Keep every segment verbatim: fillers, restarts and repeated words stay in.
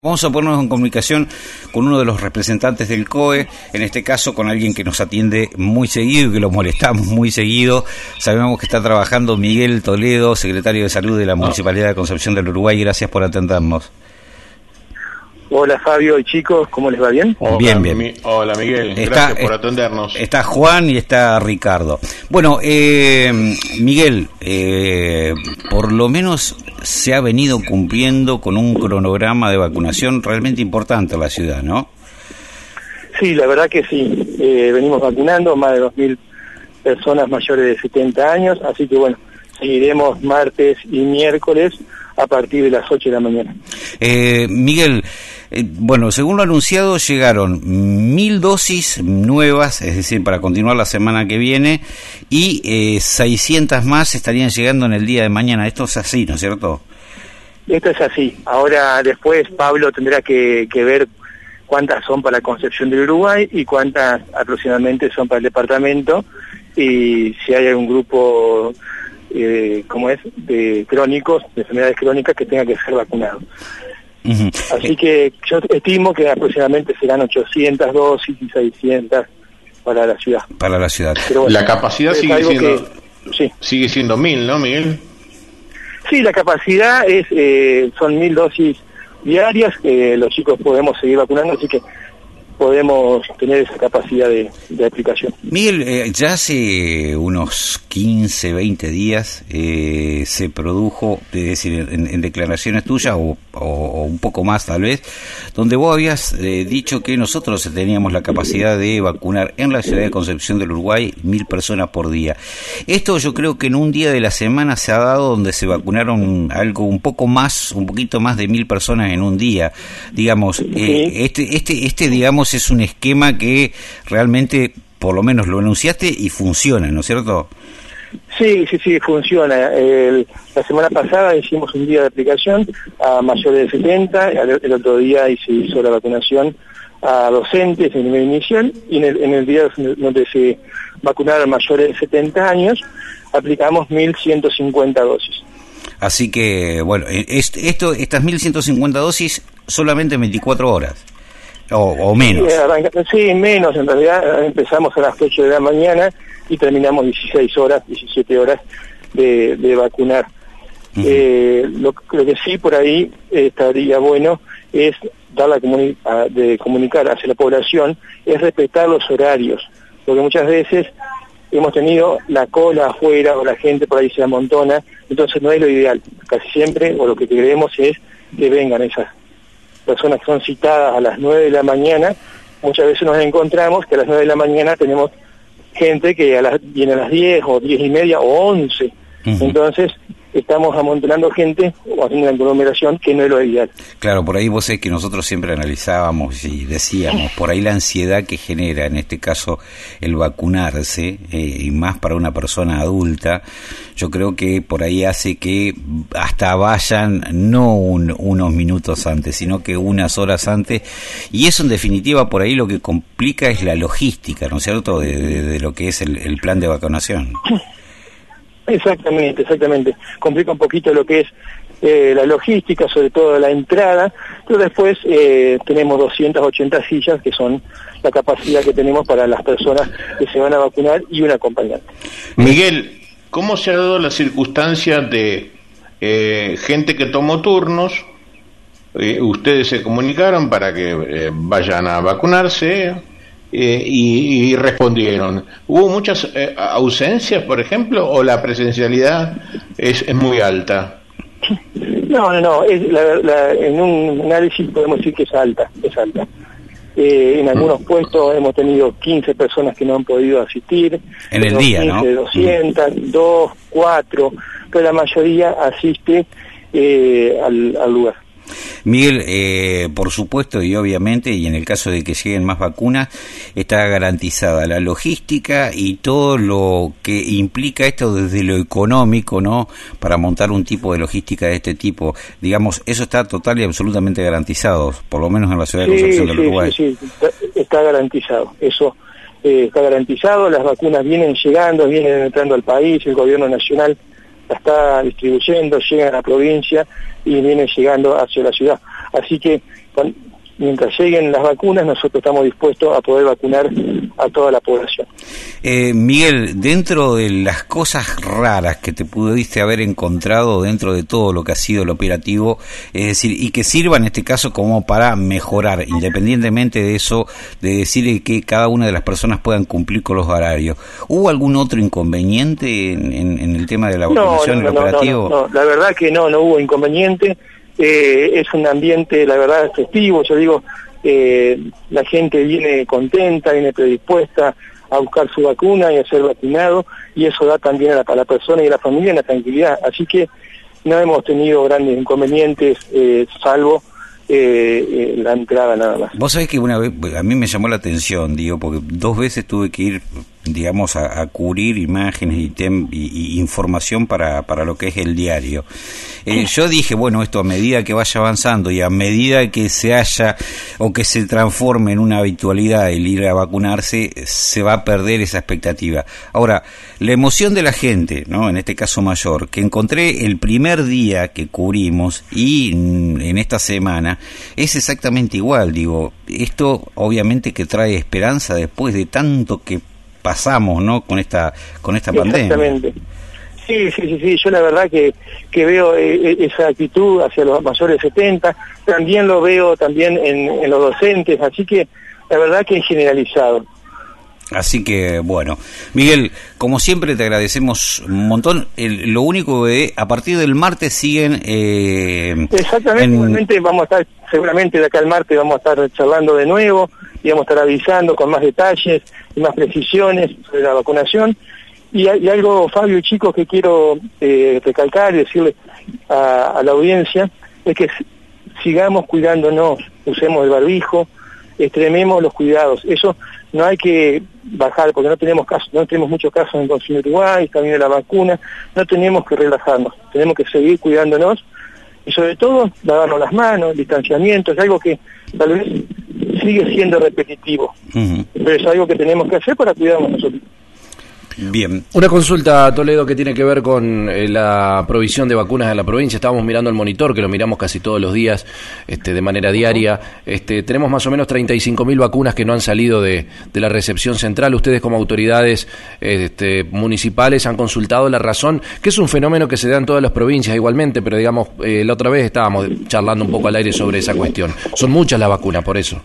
Vamos a ponernos en comunicación con uno de los representantes del C O E, en este caso con alguien que nos atiende muy seguido y que lo molestamos muy seguido. Sabemos que está trabajando Miguel Toledo, secretario de Salud de la Municipalidad de Concepción del Uruguay. Gracias por atendernos. Hola Fabio y chicos, ¿cómo les va? ¿Bien? Hola, bien, bien. Mi, hola Miguel, está, gracias por atendernos. Está Juan y está Ricardo. Bueno, eh, Miguel, eh, por lo menos se ha venido cumpliendo con un cronograma de vacunación realmente importante en la ciudad, ¿no? Sí, la verdad que sí. Eh, venimos vacunando más de dos mil personas mayores de setenta años, así que bueno, seguiremos martes y miércoles a partir de las ocho de la mañana. Eh, Miguel, eh, bueno, según lo anunciado, llegaron mil dosis nuevas, es decir, para continuar la semana que viene, y eh, seiscientas más estarían llegando en el día de mañana. Esto es así, ¿no es cierto? Esto es así. Ahora después Pablo tendrá que, que ver cuántas son para Concepción del Uruguay y cuántas aproximadamente son para el departamento, y si hay algún grupo... Eh, como es, de crónicos, de enfermedades crónicas que tenga que ser vacunado. Uh-huh. Así que yo estimo que aproximadamente serán ochocientas dosis y seiscientas para la ciudad. Para la ciudad. Pero bueno, la capacidad sigue siendo, que, sí. sigue siendo mil, ¿no, Miguel? Sí, la capacidad es eh, son mil dosis diarias, que los chicos podemos seguir vacunando, así que podemos tener esa capacidad de, de aplicación. Miguel, eh, ya hace unos quince, veinte días eh, se produjo, es decir, en, en declaraciones tuyas o, o, o un poco más tal vez, donde vos habías eh, dicho que nosotros teníamos la capacidad de vacunar en la ciudad de Concepción del Uruguay mil personas por día. Esto yo creo que en un día de la semana se ha dado donde se vacunaron algo un poco más, un poquito más de mil personas en un día. Digamos, eh, sí. este, este, este, digamos, es un esquema que realmente, por lo menos lo anunciaste y funciona, ¿no es cierto? Sí, sí, sí, funciona. El, la semana pasada hicimos un día de aplicación a mayores de setenta, el, el otro día se hizo la vacunación a docentes en nivel inicial, y en el, en el día donde se vacunaron mayores de setenta años, aplicamos mil ciento cincuenta dosis. Así que, bueno, esto, estas mil ciento cincuenta dosis solamente en veinticuatro horas. O, o menos. Sí, menos, en realidad empezamos a las ocho de la mañana y terminamos dieciséis horas, diecisiete horas de, de vacunar. Uh-huh. eh, lo, lo que sí por ahí eh, estaría bueno es dar la comuni- a, de comunicar hacia la población, es respetar los horarios, porque muchas veces hemos tenido la cola afuera o la gente por ahí se amontona, entonces no es lo ideal. Casi siempre, o lo que queremos es que vengan esas personas que son citadas a las nueve de la mañana. Muchas veces nos encontramos que a las nueve de la mañana tenemos gente que a las, viene a las diez o diez y media o once. Uh-huh. Entonces estamos amontonando gente o haciendo una aglomeración que no es lo ideal. Claro, por ahí vos sabés que nosotros siempre analizábamos y decíamos, por ahí la ansiedad que genera, en este caso, el vacunarse, eh, y más para una persona adulta, yo creo que por ahí hace que hasta vayan no un, unos minutos antes, sino que unas horas antes, y eso en definitiva por ahí lo que complica es la logística, ¿no es cierto?, de, de, de lo que es el, el plan de vacunación. Exactamente, exactamente. Complica un poquito lo que es eh, la logística, sobre todo la entrada, pero después eh, tenemos doscientas ochenta sillas, que son la capacidad que tenemos para las personas que se van a vacunar y un acompañante. Miguel, ¿cómo se ha dado la circunstancia de eh, gente que tomó turnos? Eh, ustedes se comunicaron para que eh, vayan a vacunarse. Eh, y, y respondieron. ¿Hubo muchas eh, ausencias, por ejemplo, o la presencialidad es, es muy alta? No, no, no. Es la, la, en un análisis podemos decir que es alta, es alta. Eh, en algunos mm. puestos hemos tenido quince personas que no han podido asistir. En el día, quince, ¿no? doscientas, mm. dos, cuatro, pero la mayoría asiste eh, al, al lugar. Miguel, eh, por supuesto y obviamente, y en el caso de que lleguen más vacunas, está garantizada la logística y todo lo que implica esto desde lo económico, ¿no?, para montar un tipo de logística de este tipo. Digamos, eso está total y absolutamente garantizado, por lo menos en la ciudad de Concepción del Uruguay. Sí, sí, está, está garantizado, eso eh, está garantizado, las vacunas vienen llegando, vienen entrando al país, el gobierno nacional la está distribuyendo, llegan a la provincia y vienen llegando hacia la ciudad. Así que con, mientras lleguen las vacunas, nosotros estamos dispuestos a poder vacunar a toda la población. Eh, Miguel, dentro de las cosas raras que te pudiste haber encontrado dentro de todo lo que ha sido el operativo, es decir, y que sirva en este caso como para mejorar, independientemente de eso, de decir que cada una de las personas puedan cumplir con los horarios, ¿hubo algún otro inconveniente en, en, en el tema de la vacunación, no, no, el no, operativo? No, no, no, la verdad que no, no hubo inconveniente. Eh, es un ambiente, la verdad, festivo. Yo digo, eh, la gente viene contenta, viene predispuesta a buscar su vacuna y a ser vacunado, y eso da también a la, a la persona y a la familia una tranquilidad. Así que no hemos tenido grandes inconvenientes, eh, salvo eh, eh, la entrada nada más. Vos sabés que una vez, a mí me llamó la atención, digo, porque dos veces tuve que ir, digamos, a, a cubrir imágenes y, tem, y, y información para, para lo que es el diario. Eh, yo dije, bueno, esto a medida que vaya avanzando y a medida que se haya o que se transforme en una habitualidad el ir a vacunarse, se va a perder esa expectativa. Ahora, la emoción de la gente, ¿no? En este caso mayor, que encontré el primer día que cubrimos y en esta semana, es exactamente igual. Digo, esto obviamente que trae esperanza después de tanto que pasamos, ¿no? Con esta con esta pandemia. Exactamente. Sí, sí, sí, sí. Yo la verdad que, que veo eh, esa actitud hacia los mayores de setenta, también lo veo también en, en los docentes, así que la verdad que es generalizado. Así que, bueno, Miguel, como siempre te agradecemos un montón. El, lo único que a partir del martes siguen... Eh, Exactamente, en... igualmente vamos a estar, seguramente de acá al martes vamos a estar charlando de nuevo y vamos a estar avisando con más detalles y más precisiones sobre la vacunación. Y, y algo, Fabio y chicos, que quiero eh, recalcar y decirle a, a la audiencia, es que sigamos cuidándonos, usemos el barbijo, extrememos los cuidados. Eso no hay que bajar, porque no tenemos casos, no tenemos muchos casos en Consumo Uruguay, también de la vacuna, no tenemos que relajarnos, tenemos que seguir cuidándonos y sobre todo lavarnos las manos, el distanciamiento, es algo que tal vez sigue siendo repetitivo, uh-huh. pero es algo que tenemos que hacer para cuidarnos nosotros. Bien. Una consulta, Toledo, que tiene que ver con eh, la provisión de vacunas en la provincia. Estábamos mirando el monitor, que lo miramos casi todos los días, este, de manera diaria. Este, tenemos más o menos treinta y cinco mil vacunas que no han salido de, de la recepción central. Ustedes, como autoridades este, municipales, han consultado la razón, que es un fenómeno que se da en todas las provincias igualmente, pero digamos, eh, la otra vez estábamos charlando un poco al aire sobre esa cuestión. Son muchas las vacunas, por eso.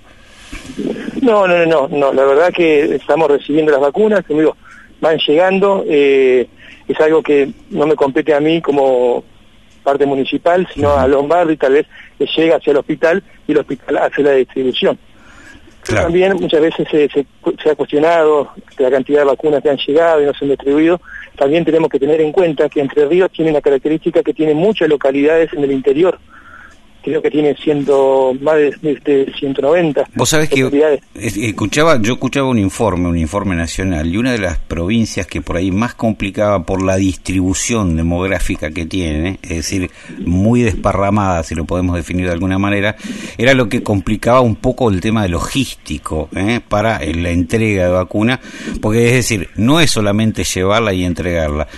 No, no, no, no. La verdad que estamos recibiendo las vacunas, que digo, van llegando, eh, es algo que no me compete a mí como parte municipal, sino a Lombardi, tal vez le llega hacia el hospital y el hospital hace la distribución. Claro. También muchas veces se, se, se ha cuestionado la cantidad de vacunas que han llegado y no se han distribuido. También tenemos que tener en cuenta que Entre Ríos tiene una característica que tiene muchas localidades en el interior. Creo que tiene ciento, más de, de ciento noventa. Vos sabés que escuchaba, yo escuchaba un informe, un informe nacional, y una de las provincias que por ahí más complicaba por la distribución demográfica que tiene, es decir, muy desparramada, si lo podemos definir de alguna manera, era lo que complicaba un poco el tema de logístico, ¿eh? para la entrega de vacuna, porque es decir, no es solamente llevarla y entregarla.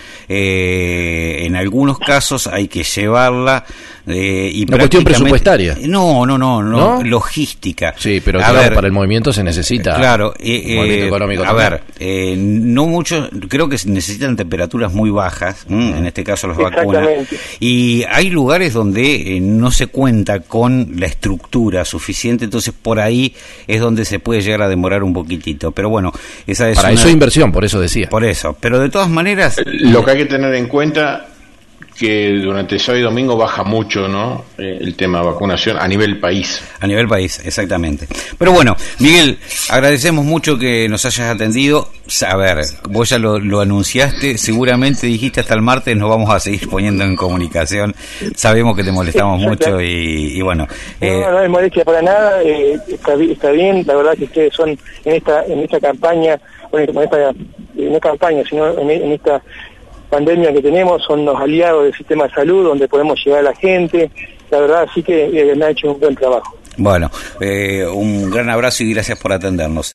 Eh, en algunos casos hay que llevarla eh, y una cuestión presupuestaria. No, no, no, no, ¿no? Logística. Sí, pero claro, ver, para el movimiento se necesita. Claro, eh, movimiento eh, económico. A también. ver, eh, no muchos, creo que se necesitan temperaturas muy bajas, ¿m? en este caso las vacunas. Y hay lugares donde eh, no se cuenta con la estructura suficiente, entonces por ahí es donde se puede llegar a demorar un poquitito. Pero bueno, esa es para una... eso inversión, por eso decía. Por eso, pero de todas maneras... Lo que hay que tener en cuenta que durante sábado y domingo baja mucho, ¿no? Eh, el tema de vacunación a nivel país. A nivel país, exactamente. Pero bueno, Miguel, agradecemos mucho que nos hayas atendido. A ver, vos ya lo, lo anunciaste, seguramente dijiste hasta el martes nos vamos a seguir poniendo en comunicación. Sabemos que te molestamos mucho y, y bueno. Eh, no, no hay molestia para nada, eh, está, está bien, la verdad que ustedes son en esta en esta campaña, bueno, en esta, no campaña, sino en, en esta... pandemia que tenemos, son los aliados del sistema de salud, donde podemos llegar a la gente, la verdad, así que eh, me ha hecho un buen trabajo. Bueno, eh, un gran abrazo y gracias por atendernos.